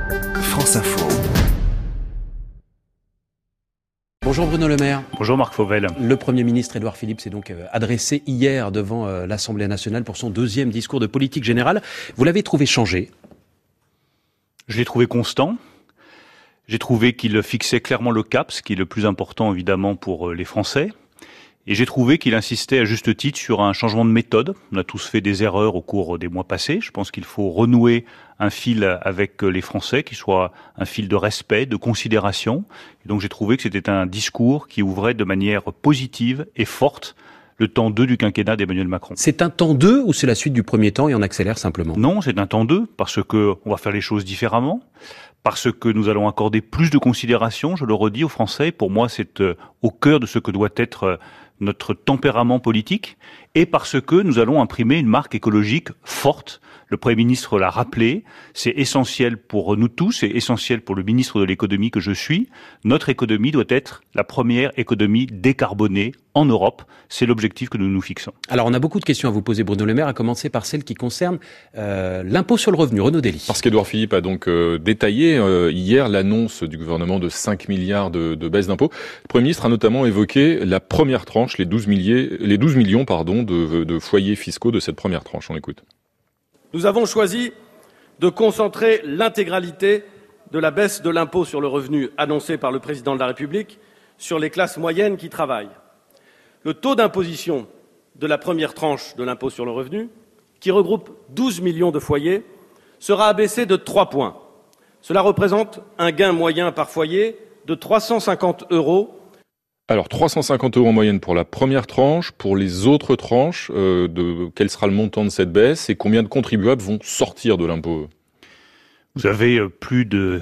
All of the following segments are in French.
France Info. Bonjour Bruno Le Maire. Bonjour Marc Fauvel. Le Premier ministre Édouard Philippe s'est donc adressé hier devant l'Assemblée nationale pour son deuxième discours de politique générale. Vous l'avez trouvé changé ? Je l'ai trouvé constant. J'ai trouvé qu'il fixait clairement le cap, ce qui est le plus important évidemment pour les Français. Et j'ai trouvé qu'il insistait à juste titre sur un changement de méthode. On a tous fait des erreurs au cours des mois passés. Je pense qu'il faut renouer un fil avec les Français, qui soit un fil de respect, de considération. Et donc j'ai trouvé que c'était un discours qui ouvrait de manière positive et forte le temps 2 du quinquennat d'Emmanuel Macron. C'est un temps 2 ou c'est la suite du premier temps et on accélère simplement ? Non, c'est un temps 2 parce que on va faire les choses différemment. Parce que nous allons accorder plus de considération, je le redis aux Français. Pour moi, c'est au cœur de ce que doit être notre tempérament politique, et parce que nous allons imprimer une marque écologique forte. Le Premier ministre l'a rappelé, c'est essentiel pour nous tous, c'est essentiel pour le ministre de l'économie que je suis. Notre économie doit être la première économie décarbonée en Europe. C'est l'objectif que nous nous fixons. Alors on a beaucoup de questions à vous poser Bruno Le Maire, à commencer par celle qui concerne l'impôt sur le revenu. Renaud Dely. Parce qu'Édouard Philippe a donc détaillé hier l'annonce du gouvernement de 5 milliards de baisse d'impôts. Le Premier ministre a notamment évoqué la première tranche, les 12 millions de foyers fiscaux de cette première tranche. On écoute. Nous avons choisi de concentrer l'intégralité de la baisse de l'impôt sur le revenu annoncée par le président de la République sur les classes moyennes qui travaillent. Le taux d'imposition de la première tranche de l'impôt sur le revenu, qui regroupe 12 millions de foyers, sera abaissé de 3 points. Cela représente un gain moyen par foyer de 350 €. Alors 350 € en moyenne pour la première tranche. Pour les autres tranches, quel sera le montant de cette baisse et combien de contribuables vont sortir de l'impôt ? Vous avez plus de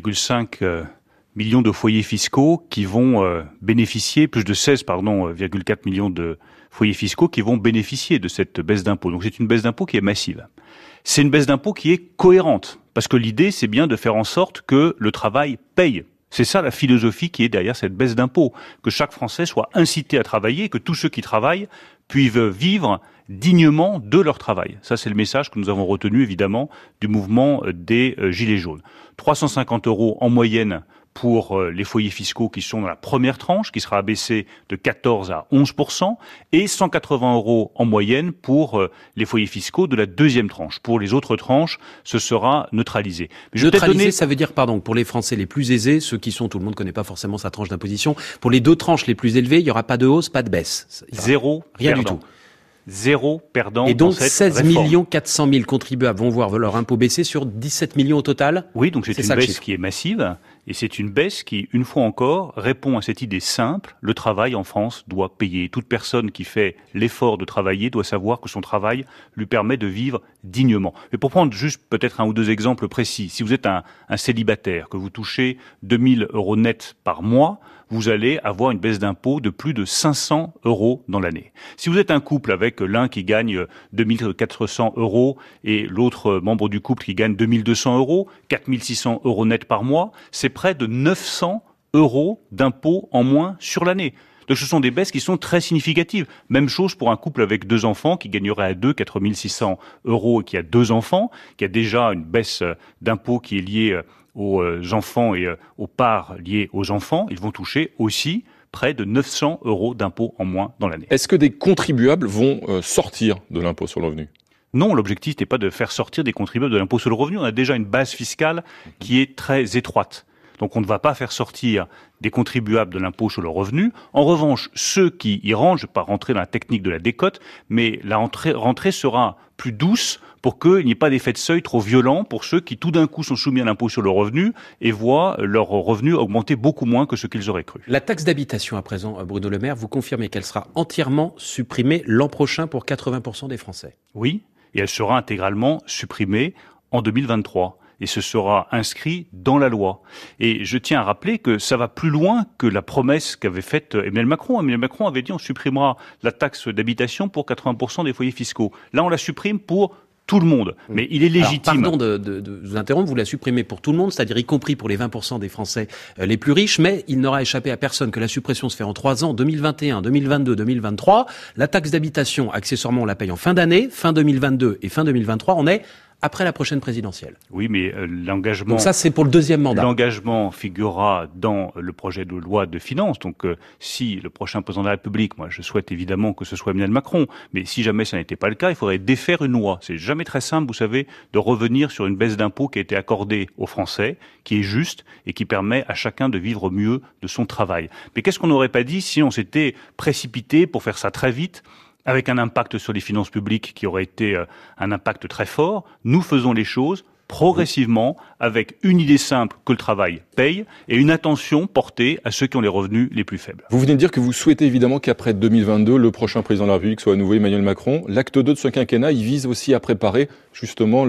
6,5 millions de foyers fiscaux qui vont bénéficier, plus de 16,4 millions de foyers fiscaux qui vont bénéficier de cette baisse d'impôt. Donc c'est une baisse d'impôt qui est massive. C'est une baisse d'impôt qui est cohérente, parce que l'idée c'est bien de faire en sorte que le travail paye. C'est ça la philosophie qui est derrière cette baisse d'impôt, que chaque Français soit incité à travailler, que tous ceux qui travaillent puissent vivre dignement de leur travail. Ça, c'est le message que nous avons retenu, évidemment, du mouvement des Gilets jaunes. 350 € en moyenne pour les foyers fiscaux qui sont dans la première tranche, qui sera abaissée de 14 à 11%, et 180 € en moyenne pour les foyers fiscaux de la deuxième tranche. Pour les autres tranches, ce sera neutralisé. Mais neutralisé, ça veut dire, pour les Français les plus aisés, ceux qui sont, tout le monde ne connaît pas forcément sa tranche d'imposition, pour les deux tranches les plus élevées, il n'y aura pas de hausse, pas de baisse. Zéro rien perdant. Du tout. Zéro perdant. Et donc, dans cette 16 réforme. 400 000 contribuables vont voir leur impôt baisser sur 17 millions au total. Oui, donc c'est une baisse qui est massive. Et c'est une baisse qui, une fois encore, répond à cette idée simple. Le travail en France doit payer. Toute personne qui fait l'effort de travailler doit savoir que son travail lui permet de vivre dignement. Mais pour prendre juste peut-être un ou deux exemples précis, si vous êtes un célibataire, que vous touchez 2 000 € net par mois, vous allez avoir une baisse d'impôt de plus de 500 € dans l'année. Si vous êtes un couple avec l'un qui gagne 2 400 € et l'autre membre du couple qui gagne 2 200 €, 4 600 € net par mois, c'est près de 900 € d'impôt en moins sur l'année. Donc ce sont des baisses qui sont très significatives. Même chose pour un couple avec 2 enfants qui gagnerait à 2 4 600 € et qui a 2 enfants, qui a déjà une baisse d'impôt qui est liée aux enfants et aux parts liées aux enfants. Ils vont toucher aussi près de 900 € d'impôt en moins dans l'année. Est-ce que des contribuables vont sortir de l'impôt sur le revenu ? Non, l'objectif n'est pas de faire sortir des contribuables de l'impôt sur le revenu. On a déjà une base fiscale qui est très étroite. Donc on ne va pas faire sortir des contribuables de l'impôt sur le revenu. En revanche, ceux qui y rentrent, je ne vais pas rentrer dans la technique de la décote, mais la rentrée sera plus douce pour qu'il n'y ait pas d'effet de seuil trop violent pour ceux qui tout d'un coup sont soumis à l'impôt sur le revenu et voient leurs revenus augmenter beaucoup moins que ce qu'ils auraient cru. La taxe d'habitation à présent, Bruno Le Maire, vous confirmez qu'elle sera entièrement supprimée l'an prochain pour 80% des Français ? Oui, et elle sera intégralement supprimée en 2023. Et ce sera inscrit dans la loi. Et je tiens à rappeler que ça va plus loin que la promesse qu'avait faite Emmanuel Macron. Emmanuel Macron avait dit on supprimera la taxe d'habitation pour 80% des foyers fiscaux. Là, on la supprime pour tout le monde. Mais il est légitime. Alors, pardon de vous interrompre, vous la supprimez pour tout le monde, c'est-à-dire y compris pour les 20% des Français les plus riches, mais il n'aura échappé à personne que la suppression se fait en 3 ans, 2021, 2022, 2023. La taxe d'habitation, accessoirement, on la paye en fin d'année, fin 2022 et fin 2023. On est après la prochaine présidentielle. Oui, mais l'engagement... Donc ça, c'est pour le deuxième mandat. L'engagement figurera dans le projet de loi de finances. Donc si le prochain président de la République, moi je souhaite évidemment que ce soit Emmanuel Macron, mais si jamais ça n'était pas le cas, il faudrait défaire une loi. C'est jamais très simple, vous savez, de revenir sur une baisse d'impôt qui a été accordée aux Français, qui est juste et qui permet à chacun de vivre mieux de son travail. Mais qu'est-ce qu'on n'aurait pas dit si on s'était précipité pour faire ça très vite, avec un impact sur les finances publiques qui aurait été un impact très fort? Nous faisons les choses progressivement, avec une idée simple, que le travail paye, et une attention portée à ceux qui ont les revenus les plus faibles. Vous venez de dire que vous souhaitez évidemment qu'après 2022, le prochain président de la République soit à nouveau Emmanuel Macron. L'acte 2 de ce quinquennat, il vise aussi à préparer justement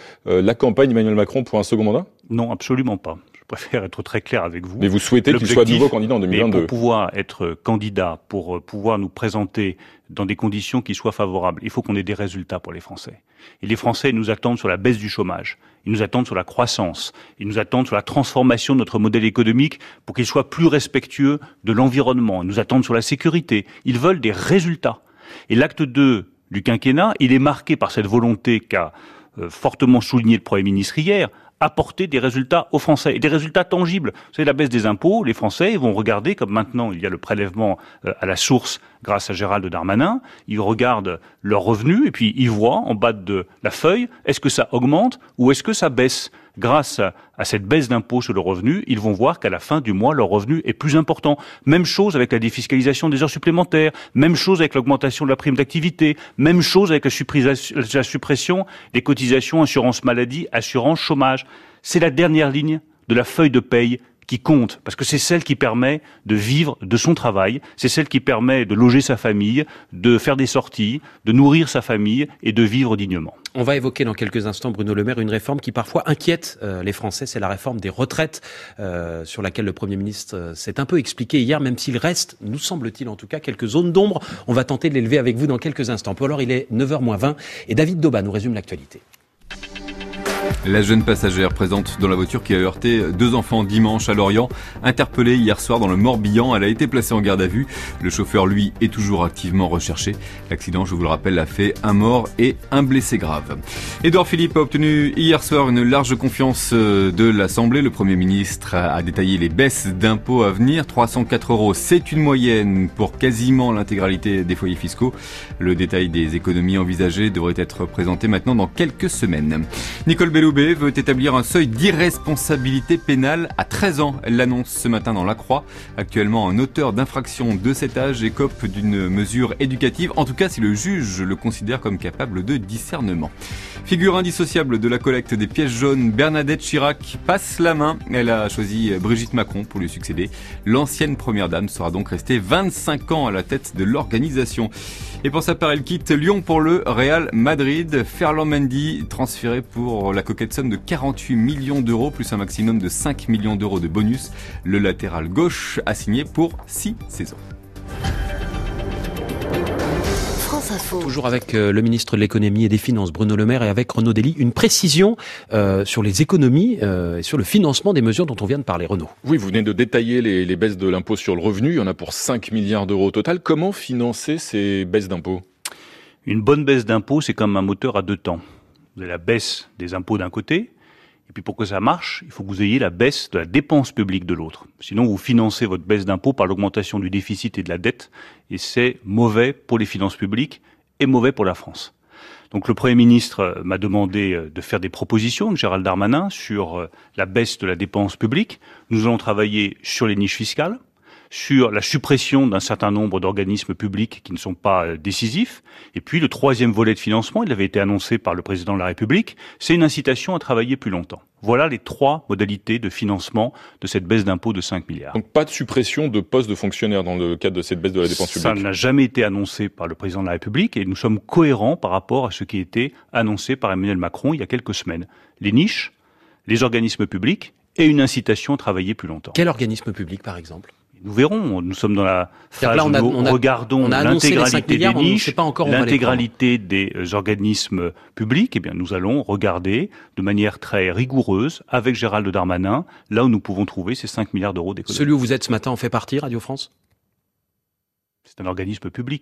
la campagne d'Emmanuel Macron pour un second mandat? Non, absolument pas. Je préfère être très clair avec vous. Mais vous souhaitez qu'il soit de nouveau candidat en 2022? Pour pouvoir être candidat, pour pouvoir nous présenter dans des conditions qui soient favorables, il faut qu'on ait des résultats pour les Français. Et les Français nous attendent sur la baisse du chômage, ils nous attendent sur la croissance, ils nous attendent sur la transformation de notre modèle économique pour qu'il soit plus respectueux de l'environnement, ils nous attendent sur la sécurité. Ils veulent des résultats. Et l'acte 2 du quinquennat, il est marqué par cette volonté qu'a fortement souligné le Premier ministre hier, apporter des résultats aux Français, et des résultats tangibles. Vous savez, la baisse des impôts, les Français vont regarder, comme maintenant il y a le prélèvement à la source grâce à Gérald Darmanin, ils regardent leurs revenus et puis ils voient en bas de la feuille, est-ce que ça augmente ou est-ce que ça baisse? Grâce à cette baisse d'impôt sur le revenu, ils vont voir qu'à la fin du mois, leur revenu est plus important. Même chose avec la défiscalisation des heures supplémentaires, même chose avec l'augmentation de la prime d'activité, même chose avec la suppression des cotisations assurance maladie, assurance chômage. C'est la dernière ligne de la feuille de paye qui compte, parce que c'est celle qui permet de vivre de son travail, c'est celle qui permet de loger sa famille, de faire des sorties, de nourrir sa famille et de vivre dignement. On va évoquer dans quelques instants, Bruno Le Maire, une réforme qui parfois inquiète les Français, c'est la réforme des retraites, sur laquelle le Premier ministre s'est un peu expliqué hier, même s'il reste, nous semble-t-il en tout cas, quelques zones d'ombre. On va tenter de les lever avec vous dans quelques instants. Pour l'heure, il est 9h-20 et David Daubin nous résume l'actualité. La jeune passagère présente dans la voiture qui a heurté 2 enfants dimanche à Lorient, interpellée hier soir dans le Morbihan, elle a été placée en garde à vue. Le chauffeur, lui, est toujours activement recherché. L'accident, je vous le rappelle, a fait 1 mort et 1 blessé grave. Édouard Philippe a obtenu hier soir une large confiance de l'Assemblée. Le Premier ministre a détaillé les baisses d'impôts à venir. 304 €, c'est une moyenne pour quasiment l'intégralité des foyers fiscaux. Le détail des économies envisagées devrait être présenté maintenant dans quelques semaines. Nicole Belloubet veut établir un seuil d'irresponsabilité pénale à 13 ans. Elle l'annonce ce matin dans La Croix. Actuellement, un auteur d'infraction de cet âge écope d'une mesure éducative, en tout cas si le juge le considère comme capable de discernement. Figure indissociable de la collecte des pièces jaunes, Bernadette Chirac passe la main. Elle a choisi Brigitte Macron pour lui succéder. L'ancienne première dame sera donc restée 25 ans à la tête de l'organisation. Et pour sa part, elle quitte Lyon pour le Real Madrid. Ferland Mendy, transféré pour la coquette somme de 48 millions d'euros, plus un maximum de 5 millions d'euros de bonus. Le latéral gauche a signé pour 6 saisons. Toujours avec le ministre de l'économie et des finances, Bruno Le Maire, et avec Renaud Dely, une précision sur les économies et sur le financement des mesures dont on vient de parler. Renaud. Oui, vous venez de détailler les baisses de l'impôt sur le revenu. Il y en a pour 5 milliards d'euros au total. Comment financer ces baisses d'impôts? Une bonne baisse d'impôt, c'est comme un moteur à 2 temps. Vous avez la baisse des impôts d'un côté, et puis pour que ça marche, il faut que vous ayez la baisse de la dépense publique de l'autre. Sinon, vous financez votre baisse d'impôt par l'augmentation du déficit et de la dette, et c'est mauvais pour les finances publiques et mauvais pour la France. Donc le Premier ministre m'a demandé de faire des propositions, avec Gérald Darmanin, sur la baisse de la dépense publique. Nous allons travailler sur les niches fiscales, sur la suppression d'un certain nombre d'organismes publics qui ne sont pas décisifs. Et puis le 3e volet de financement, il avait été annoncé par le président de la République, c'est une incitation à travailler plus longtemps. Voilà les 3 modalités de financement de cette baisse d'impôt de 5 milliards. Donc pas de suppression de postes de fonctionnaires dans le cadre de cette baisse de la dépense publique? Ça n'a jamais été annoncé par le président de la République et nous sommes cohérents par rapport à ce qui a été annoncé par Emmanuel Macron il y a quelques semaines. Les niches, les organismes publics et une incitation à travailler plus longtemps. Quel organisme public, par exemple? Nous verrons, nous sommes dans la phase où nous regardons l'intégralité des niches, l'intégralité des organismes publics. Eh bien, nous allons regarder de manière très rigoureuse, avec Gérald Darmanin, là où nous pouvons trouver ces 5 milliards d'euros d'économies. Celui où vous êtes ce matin en fait partie, Radio France? C'est un organisme public.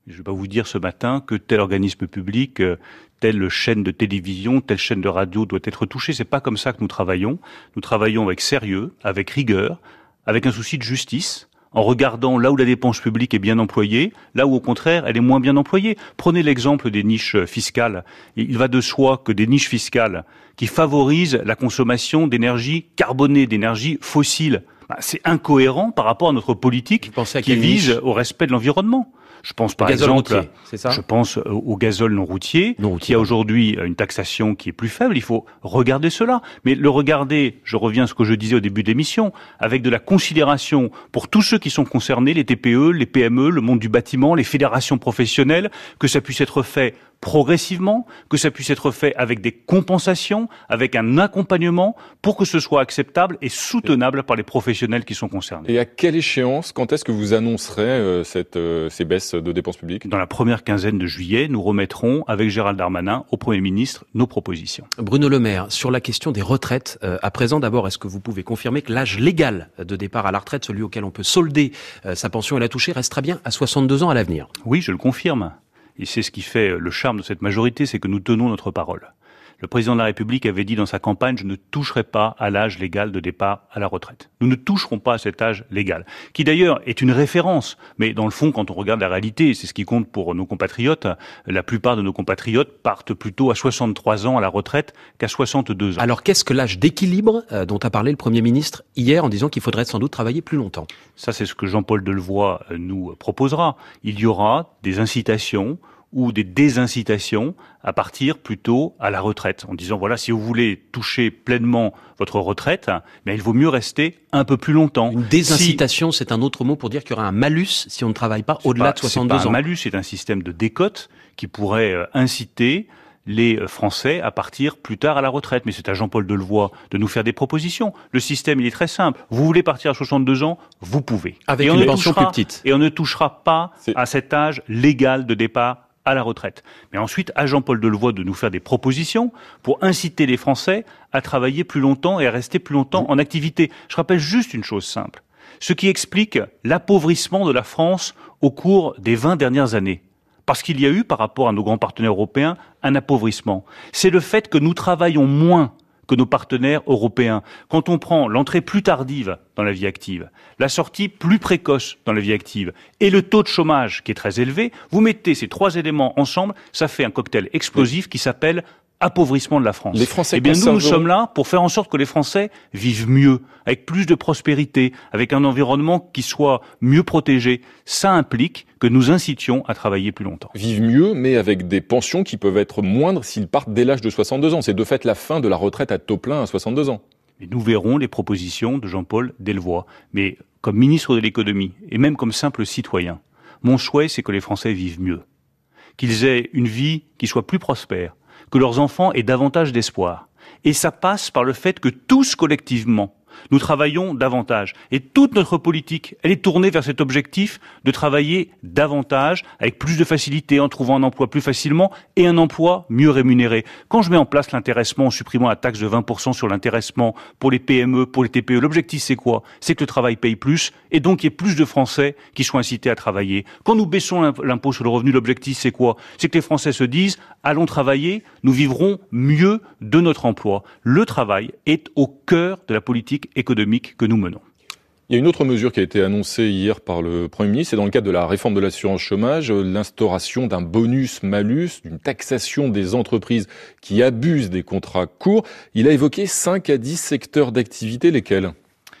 Je ne vais pas vous dire ce matin que tel organisme public, telle chaîne de télévision, telle chaîne de radio doit être touchée. C'est pas comme ça que nous travaillons. Nous travaillons avec sérieux, avec rigueur, avec un souci de justice, en regardant là où la dépense publique est bien employée, là où au contraire elle est moins bien employée. Prenez l'exemple des niches fiscales. Il va de soi que des niches fiscales qui favorisent la consommation d'énergie carbonée, d'énergie fossile, c'est incohérent par rapport à notre politique qui vise au respect de l'environnement. Je pense par exemple, routier, c'est ça ? Je pense au gazole non routier, qui a aujourd'hui une taxation qui est plus faible. Il faut regarder cela. Mais le regarder, je reviens à ce que je disais au début de l'émission, avec de la considération pour tous ceux qui sont concernés, les TPE, les PME, le monde du bâtiment, les fédérations professionnelles, que ça puisse être fait progressivement, que ça puisse être fait avec des compensations, avec un accompagnement pour que ce soit acceptable et soutenable par les professionnels qui sont concernés. Et à quelle échéance, quand est-ce que vous annoncerez ces baisses de dépenses publiques ? Dans la première quinzaine de juillet, nous remettrons avec Gérald Darmanin au Premier ministre nos propositions. Bruno Le Maire, sur la question des retraites, à présent d'abord, est-ce que vous pouvez confirmer que l'âge légal de départ à la retraite, celui auquel on peut solder sa pension et la toucher, restera bien à 62 ans à l'avenir ? Oui, je le confirme. Et c'est ce qui fait le charme de cette majorité, c'est que nous tenons notre parole. Le président de la République avait dit dans sa campagne « Je ne toucherai pas à l'âge légal de départ à la retraite ». Nous ne toucherons pas à cet âge légal, qui d'ailleurs est une référence. Mais dans le fond, quand on regarde la réalité, c'est ce qui compte pour nos compatriotes, la plupart de nos compatriotes partent plutôt à 63 ans à la retraite qu'à 62 ans. Alors qu'est-ce que l'âge d'équilibre dont a parlé le Premier ministre hier en disant qu'il faudrait sans doute travailler plus longtemps ? Ça, c'est ce que Jean-Paul Delevoye nous proposera. Il y aura des incitations ou des désincitations à partir plutôt à la retraite, en disant voilà, si vous voulez toucher pleinement votre retraite, mais il vaut mieux rester un peu plus longtemps. Une désincitation, c'est un autre mot pour dire qu'il y aura un malus si on ne travaille pas au-delà de 62 ans. C'est pas un malus, c'est un système de décote qui pourrait inciter les Français à partir plus tard à la retraite. Mais c'est à Jean-Paul Delevoye de nous faire des propositions. Le système, il est très simple. Vous voulez partir à 62 ans, vous pouvez. Avec une pension plus petite. Et on ne touchera pas à cet âge légal de départ à la retraite. Mais ensuite, à Jean-Paul Delevoye de nous faire des propositions pour inciter les Français à travailler plus longtemps et à rester plus longtemps en activité. Je rappelle juste une chose simple. Ce qui explique l'appauvrissement de la France au cours des 20 dernières années. Parce qu'il y a eu, par rapport à nos grands partenaires européens, un appauvrissement. C'est le fait que nous travaillons moins que nos partenaires européens. Quand on prend l'entrée plus tardive dans la vie active, la sortie plus précoce dans la vie active et le taux de chômage qui est très élevé, vous mettez ces trois éléments ensemble, ça fait un cocktail explosif qui s'appelle appauvrissement de la France. Les Français nous sommes là pour faire en sorte que les Français vivent mieux, avec plus de prospérité, avec un environnement qui soit mieux protégé. Ça implique que nous incitions à travailler plus longtemps. Vivent mieux, mais avec des pensions qui peuvent être moindres s'ils partent dès l'âge de 62 ans. C'est de fait la fin de la retraite à taux plein à 62 ans. Et nous verrons les propositions de Jean-Paul Delevoye. Mais comme ministre de l'économie, et même comme simple citoyen, mon souhait, c'est que les Français vivent mieux. Qu'ils aient une vie qui soit plus prospère, que leurs enfants aient davantage d'espoir. Et ça passe par le fait que tous collectivement, nous travaillons davantage. Et toute notre politique, elle est tournée vers cet objectif de travailler davantage, avec plus de facilité, en trouvant un emploi plus facilement et un emploi mieux rémunéré. Quand je mets en place l'intéressement en supprimant la taxe de 20% sur l'intéressement pour les PME, pour les TPE, l'objectif c'est quoi ? C'est que le travail paye plus et donc il y ait plus de Français qui soient incités à travailler. Quand nous baissons l'impôt sur le revenu, l'objectif c'est quoi ? C'est que les Français se disent « allons travailler, nous vivrons mieux de notre emploi ». Le travail est au cœur de la politique économique que nous menons. Il y a une autre mesure qui a été annoncée hier par le Premier ministre, c'est dans le cadre de la réforme de l'assurance chômage, l'instauration d'un bonus-malus, d'une taxation des entreprises qui abusent des contrats courts. Il a évoqué 5 à 10 secteurs d'activité, lesquels ?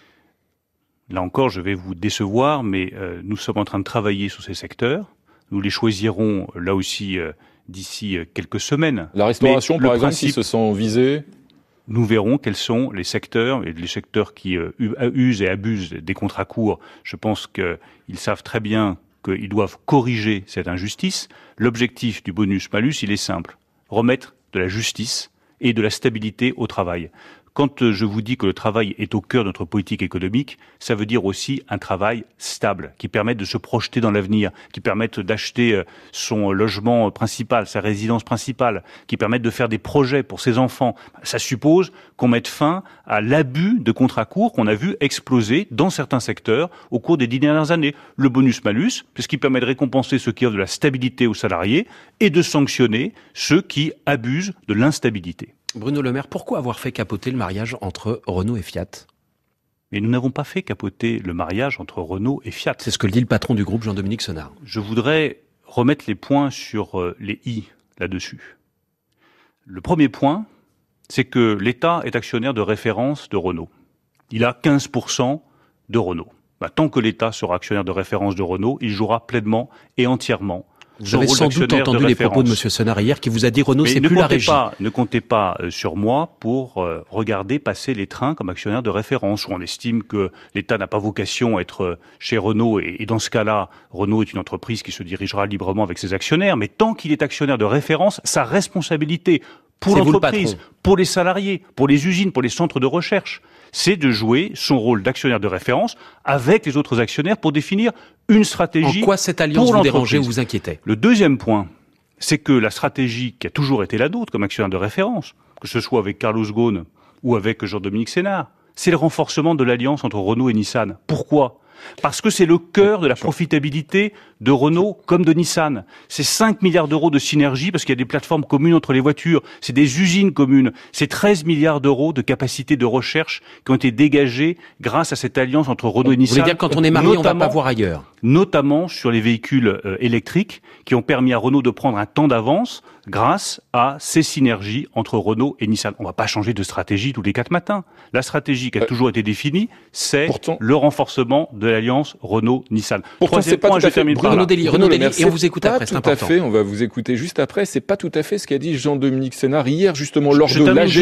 Là encore, je vais vous décevoir, mais nous sommes en train de travailler sur ces secteurs. Nous les choisirons là aussi d'ici quelques semaines. La restauration, par exemple, qui se sent visée ? Nous verrons quels sont les secteurs qui usent et abusent des contrats courts. Je pense qu'ils savent très bien qu'ils doivent corriger cette injustice. L'objectif du bonus-malus, il est simple. Remettre de la justice et de la stabilité au travail. Quand je vous dis que le travail est au cœur de notre politique économique, ça veut dire aussi un travail stable, qui permette de se projeter dans l'avenir, qui permette d'acheter son logement principal, sa résidence principale, qui permette de faire des projets pour ses enfants. Ça suppose qu'on mette fin à l'abus de contrats courts qu'on a vu exploser dans certains secteurs au cours des 10 dernières années. Le bonus-malus, puisqu'il permet de récompenser ceux qui offrent de la stabilité aux salariés et de sanctionner ceux qui abusent de l'instabilité. Bruno Le Maire, pourquoi avoir fait capoter le mariage entre Renault et Fiat ? Mais nous n'avons pas fait capoter le mariage entre Renault et Fiat. C'est ce que dit le patron du groupe, Jean-Dominique Senard. Je voudrais remettre les points sur les i là-dessus. Le premier point, c'est que l'État est actionnaire de référence de Renault. Il a 15% de Renault. Tant que l'État sera actionnaire de référence de Renault, il jouera pleinement et entièrement. Vous avez sans doute entendu les propos de M. Senard hier qui vous a dit Renault, c'est plus la régie. Ne comptez pas sur moi pour regarder passer les trains comme actionnaire de référence, où on estime que l'État n'a pas vocation à être chez Renault, et dans ce cas-là, Renault est une entreprise qui se dirigera librement avec ses actionnaires, mais tant qu'il est actionnaire de référence, sa responsabilité pour l'entreprise, pour les salariés, pour les usines, pour les centres de recherche, c'est de jouer son rôle d'actionnaire de référence avec les autres actionnaires pour définir une stratégie. En quoi cette alliance vous dérangeait ou vous inquiétait ? Le deuxième point, c'est que la stratégie qui a toujours été la nôtre comme actionnaire de référence, que ce soit avec Carlos Ghosn ou avec Jean-Dominique Senard, c'est le renforcement de l'alliance entre Renault et Nissan. Pourquoi ? Parce que c'est le cœur de la profitabilité de Renault comme de Nissan. C'est 5 milliards d'euros de synergie parce qu'il y a des plateformes communes entre les voitures, c'est des usines communes, c'est 13 milliards d'euros de capacité de recherche qui ont été dégagés grâce à cette alliance entre Renault et Nissan. Vous voulez dire quand on est marié, on ne va pas voir ailleurs ? Notamment sur les véhicules électriques qui ont permis à Renault de prendre un temps d'avance grâce à ces synergies entre Renault et Nissan. On ne va pas changer de stratégie tous les 4 matins. La stratégie qui a toujours été définie, c'est le renforcement de l'alliance Renault-Nissan. Troisième point, je termine par là. Renaud Dely, et on vous écoute après, c'est important. Tout à fait, on va vous écouter juste après. C'est pas tout à fait ce qu'a dit Jean-Dominique Senard hier, justement, lors de l'AG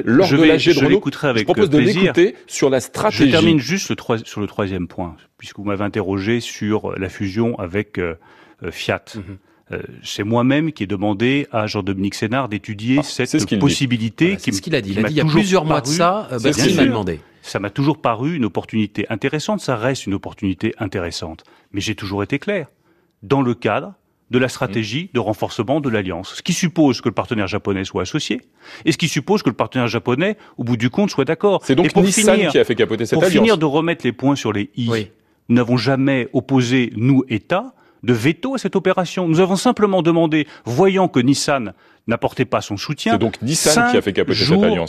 de Renault. Je propose de l'écouter sur la stratégie. Je termine juste sur le troisième point, puisque vous m'avez interrogé sur la fusion avec Fiat. C'est moi-même qui ai demandé à Jean-Dominique Senard d'étudier cette possibilité. Voilà, c'est ce qu'il a dit. Il a dit il y a plusieurs mois de ça, il m'a demandé. Ça m'a toujours paru une opportunité intéressante, ça reste une opportunité intéressante. Mais j'ai toujours été clair, dans le cadre de la stratégie de renforcement de l'alliance. Ce qui suppose que le partenaire japonais soit associé, et ce qui suppose que le partenaire japonais, au bout du compte, soit d'accord. C'est donc Nissan qui a fait capoter cette alliance. Pour finir de remettre les points sur les i, nous n'avons jamais opposé, nous, État, de veto à cette opération. Nous avons simplement demandé, voyant que Nissan n'apportait pas son soutien, c'est donc Nissan qui a fait capoter cette alliance.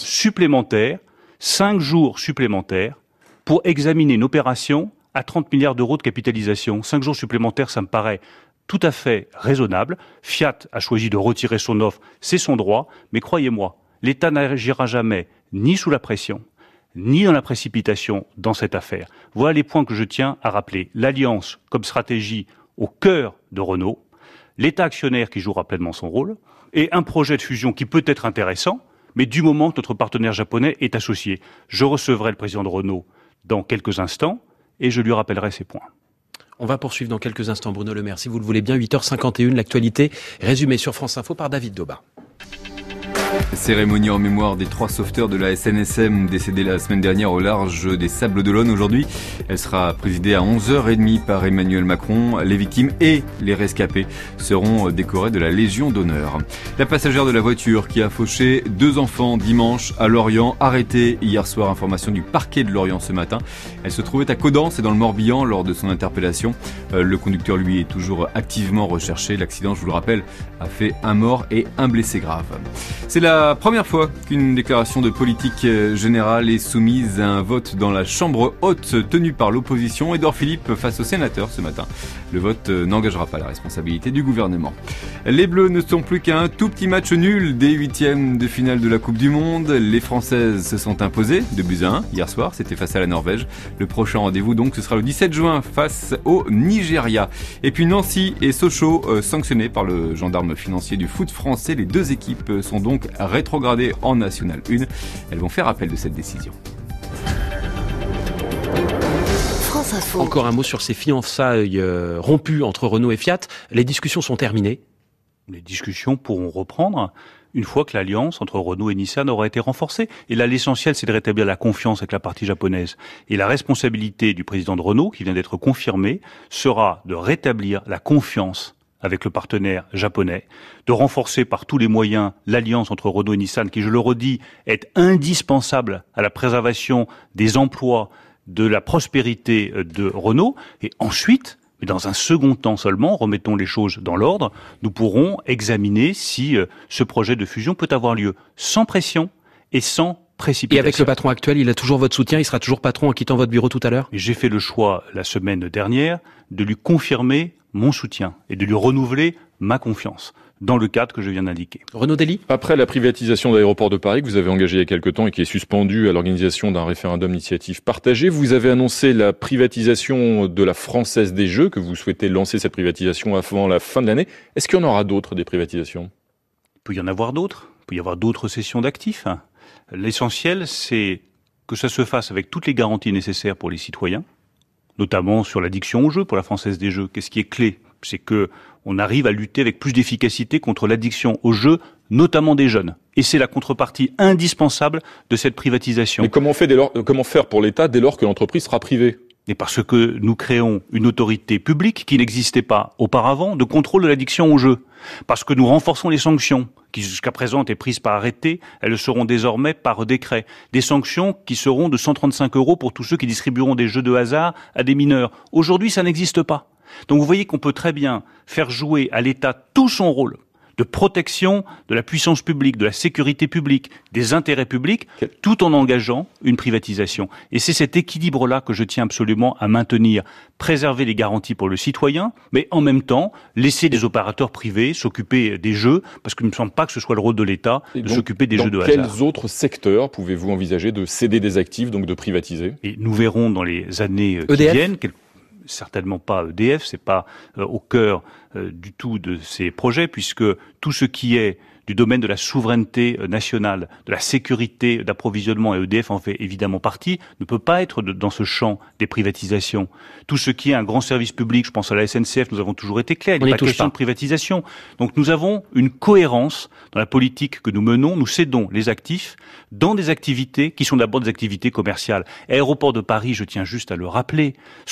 5 jours supplémentaires pour examiner une opération à 30 milliards d'euros de capitalisation. 5 jours supplémentaires, ça me paraît tout à fait raisonnable. Fiat a choisi de retirer son offre, c'est son droit, mais croyez-moi, l'État n'agira jamais ni sous la pression, ni dans la précipitation dans cette affaire. Voilà les points que je tiens à rappeler. L'alliance comme stratégie au cœur de Renault, l'État actionnaire qui jouera pleinement son rôle, et un projet de fusion qui peut être intéressant, mais du moment que notre partenaire japonais est associé. Je recevrai le président de Renault dans quelques instants, et je lui rappellerai ces points. On va poursuivre dans quelques instants, Bruno Le Maire. Si vous le voulez bien, 8h51, l'actualité résumée sur France Info par David Daubin. Cérémonie en mémoire des 3 sauveteurs de la SNSM décédés la semaine dernière au large des Sables-d'Olonne. Aujourd'hui, elle sera présidée à 11h30 par Emmanuel Macron. Les victimes et les rescapés seront décorés de la Légion d'honneur. La passagère de la voiture qui a fauché 2 enfants dimanche à Lorient, arrêtée hier soir, information du parquet de Lorient ce matin. Elle se trouvait à Caudence et dans le Morbihan lors de son interpellation. Le conducteur, lui, est toujours activement recherché. L'accident, je vous le rappelle, a fait 1 mort et 1 blessé grave. C'est la première fois qu'une déclaration de politique générale est soumise à un vote dans la Chambre haute tenue par l'opposition. Édouard Philippe face aux sénateurs ce matin. Le vote n'engagera pas la responsabilité du gouvernement. Les Bleus ne sont plus qu'à un tout petit match nul des 8e de finale de la Coupe du Monde. Les Françaises se sont imposées 2-1 hier soir, c'était face à la Norvège. Le prochain rendez-vous donc ce sera le 17 juin face au Nigeria. Et puis Nancy et Sochaux sanctionnés par le gendarme financier du foot français. Les 2 équipes sont donc rétrogradées en National 1. Elles vont faire appel de cette décision. Encore un mot sur ces fiançailles rompues entre Renault et Fiat. Les discussions sont terminées. Les discussions pourront reprendre une fois que l'alliance entre Renault et Nissan aura été renforcée. Et là, l'essentiel, c'est de rétablir la confiance avec la partie japonaise. Et la responsabilité du président de Renault, qui vient d'être confirmée, sera de rétablir la confiance avec le partenaire japonais, de renforcer par tous les moyens l'alliance entre Renault et Nissan, qui, je le redis, est indispensable à la préservation des emplois, de la prospérité de Renault. Et ensuite, mais dans un second temps seulement, remettons les choses dans l'ordre, nous pourrons examiner si ce projet de fusion peut avoir lieu sans pression et sans précipitation. Et avec le patron actuel, il a toujours votre soutien, il sera toujours patron en quittant votre bureau tout à l'heure? J'ai fait le choix la semaine dernière de lui confirmer mon soutien et de lui renouveler ma confiance dans le cadre que je viens d'indiquer. Renaud Dely ? Après la privatisation d'Aéroports de Paris que vous avez engagée il y a quelque temps et qui est suspendue à l'organisation d'un référendum d'initiative partagée, vous avez annoncé la privatisation de la Française des Jeux, que vous souhaitez lancer cette privatisation avant la fin de l'année. Est-ce qu'il y en aura d'autres des privatisations ? Il peut y en avoir d'autres. Il peut y avoir d'autres cessions d'actifs. L'essentiel, c'est que ça se fasse avec toutes les garanties nécessaires pour les citoyens, notamment sur l'addiction aux jeux pour la Française des Jeux. Qu'est-ce qui est clé ? C'est que on arrive à lutter avec plus d'efficacité contre l'addiction aux jeux, notamment des jeunes. Et c'est la contrepartie indispensable de cette privatisation. Mais comment faire pour l'État dès lors que l'entreprise sera privée ? Et parce que nous créons une autorité publique qui n'existait pas auparavant de contrôle de l'addiction aux jeux. Parce que nous renforçons les sanctions, qui jusqu'à présent étaient prises par arrêté, elles le seront désormais par décret. Des sanctions qui seront de 135 € pour tous ceux qui distribueront des jeux de hasard à des mineurs. Aujourd'hui, ça n'existe pas. Donc vous voyez qu'on peut très bien faire jouer à l'État tout son rôle de protection de la puissance publique, de la sécurité publique, des intérêts publics, tout en engageant une privatisation. Et c'est cet équilibre-là que je tiens absolument à maintenir. Préserver les garanties pour le citoyen, mais en même temps, laisser des opérateurs privés s'occuper des jeux, parce qu'il ne me semble pas que ce soit le rôle de l'État de s'occuper des jeux de hasard. Dans quels autres secteurs pouvez-vous envisager de céder des actifs, donc de privatiser ? Et nous verrons dans les années qui viennent... Certainement pas EDF, c'est pas au cœur du tout de ces projets, puisque tout ce qui est du domaine de la souveraineté nationale, de la sécurité d'approvisionnement, et EDF en fait évidemment partie, ne peut pas être dans ce champ des privatisations. Tout ce qui est un grand service public, je pense à la SNCF, nous avons toujours été clairs, il n'est pas question de privatisation. Donc nous avons une cohérence dans la politique que nous menons, nous cédons les actifs dans des activités qui sont d'abord des activités commerciales. Aéroport de Paris, je tiens juste à le rappeler,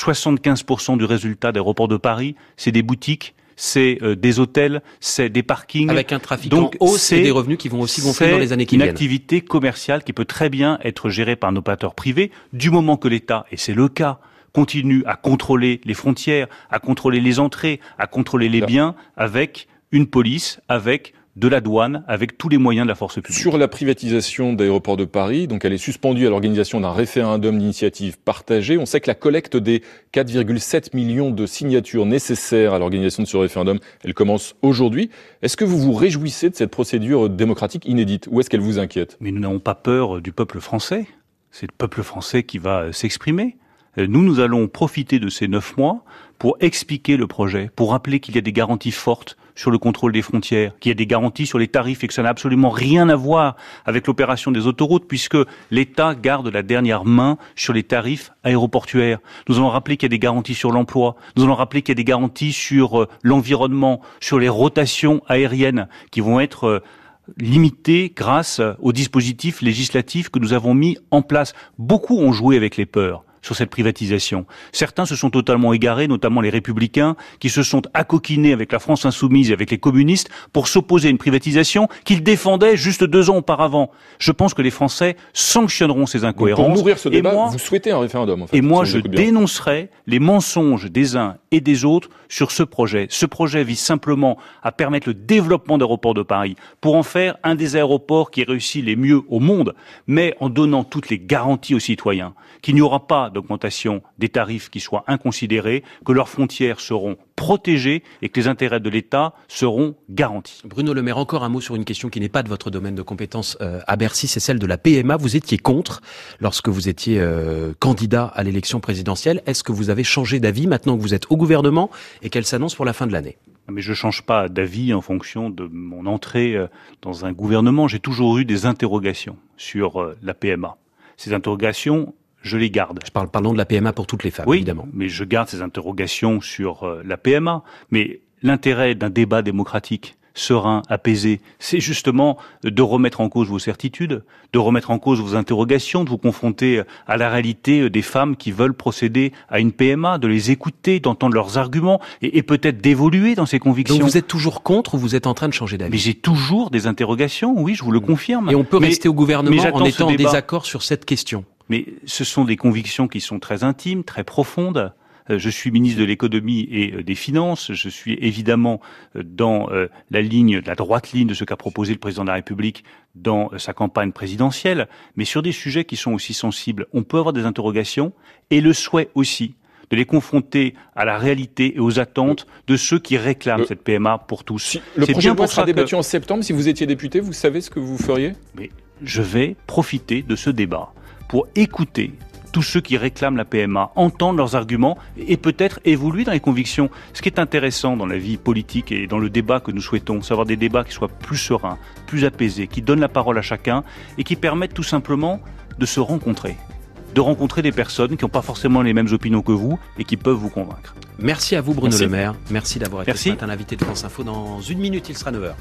75% du résultat d'Aéroport de Paris, c'est des boutiques, c'est des hôtels, c'est des parkings. Avec un trafic en hausse et des revenus qui vont aussi gonfler dans les années qui viennent. C'est une activité commerciale qui peut très bien être gérée par un opérateur privé, du moment que l'État, et c'est le cas, continue à contrôler les frontières, à contrôler les entrées, à contrôler les biens, avec une police, avec de la douane, avec tous les moyens de la force publique. Sur la privatisation d'Aéroports de Paris, donc elle est suspendue à l'organisation d'un référendum d'initiative partagée. On sait que la collecte des 4,7 millions de signatures nécessaires à l'organisation de ce référendum, elle commence aujourd'hui. Est-ce que vous vous réjouissez de cette procédure démocratique inédite ou est-ce qu'elle vous inquiète ? Mais nous n'avons pas peur du peuple français. C'est le peuple français qui va s'exprimer. Nous allons profiter de ces 9 mois pour expliquer le projet, pour rappeler qu'il y a des garanties fortes sur le contrôle des frontières, qu'il y a des garanties sur les tarifs et que ça n'a absolument rien à voir avec l'opération des autoroutes puisque l'État garde la dernière main sur les tarifs aéroportuaires. Nous allons rappeler qu'il y a des garanties sur l'emploi, nous allons rappeler qu'il y a des garanties sur l'environnement, sur les rotations aériennes qui vont être limitées grâce aux dispositifs législatifs que nous avons mis en place. Beaucoup ont joué avec les peurs sur cette privatisation. Certains se sont totalement égarés, notamment les Républicains, qui se sont accoquinés avec la France insoumise et avec les communistes pour s'opposer à une privatisation qu'ils défendaient juste 2 ans auparavant. Je pense que les Français sanctionneront ces incohérences. Donc pour nourrir ce débat, vous souhaitez un référendum, en fait. Et moi, je dénoncerai les mensonges des uns et des autres sur ce projet. Ce projet vise simplement à permettre le développement d'Aéroports de Paris pour en faire un des aéroports qui réussit les mieux au monde, mais en donnant toutes les garanties aux citoyens qu'il n'y aura pas d'augmentation des tarifs qui soient inconsidérés, que leurs frontières seront protégées et que les intérêts de l'État seront garantis. Bruno Le Maire, encore un mot sur une question qui n'est pas de votre domaine de compétence à Bercy, c'est celle de la PMA. Vous étiez contre lorsque vous étiez candidat à l'élection présidentielle. Est-ce que vous avez changé d'avis maintenant que vous êtes au gouvernement et qu'elle s'annonce pour la fin de l'année ? Mais je change pas d'avis en fonction de mon entrée dans un gouvernement. J'ai toujours eu des interrogations sur la PMA. Ces interrogations, je les garde. Parlons de la PMA pour toutes les femmes, oui, évidemment. Mais je garde ces interrogations sur la PMA. Mais l'intérêt d'un débat démocratique, serein, apaisé, c'est justement de remettre en cause vos certitudes, de remettre en cause vos interrogations, de vous confronter à la réalité des femmes qui veulent procéder à une PMA, de les écouter, d'entendre leurs arguments et peut-être d'évoluer dans ces convictions. Donc vous êtes toujours contre ou vous êtes en train de changer d'avis? Mais j'ai toujours des interrogations, oui, je vous le confirme. Et on peut rester au gouvernement en étant en débat. désaccord sur cette question. Mais ce sont des convictions qui sont très intimes, très profondes. Je suis ministre de l'économie et des finances. Je suis évidemment dans la droite ligne de ce qu'a proposé le président de la République dans sa campagne présidentielle. Mais sur des sujets qui sont aussi sensibles, on peut avoir des interrogations et le souhait aussi de les confronter à la réalité et aux attentes de ceux qui réclament cette PMA pour tous. Si le projet de loi sera débattu en septembre, si vous étiez député, vous savez ce que vous feriez? Mais je vais profiter de ce débat pour écouter tous ceux qui réclament la PMA, entendre leurs arguments et peut-être évoluer dans les convictions. Ce qui est intéressant dans la vie politique et dans le débat que nous souhaitons, c'est avoir des débats qui soient plus sereins, plus apaisés, qui donnent la parole à chacun et qui permettent tout simplement de se rencontrer. De rencontrer des personnes qui n'ont pas forcément les mêmes opinions que vous et qui peuvent vous convaincre. Merci à vous Bruno Le Maire. Merci d'avoir été ce matin l'invité de France Info. Dans 1 minute, il sera 9h.